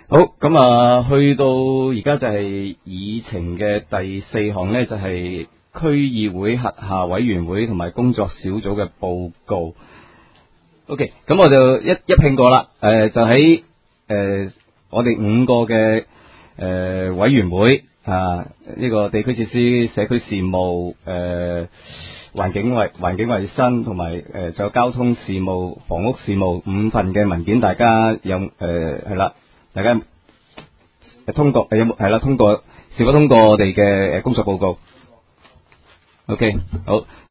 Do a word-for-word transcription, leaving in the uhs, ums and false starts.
好，咁啊，去到而家就係議程嘅第四項呢，就係區議會轄下委員會同埋工作小組嘅報告。OK，咁我就一一拼過啦。誒、呃，就喺誒、呃、我哋五個嘅誒、呃、委員會啊，呢、這個地區設施、社區事務、誒、呃、環境衛環境衛生同埋誒仲有交通事務、房屋事務五份嘅文件，大家有誒係啦。大家通過有冇係啦？通過是否通過我哋嘅誒工作報告 ？OK， 好。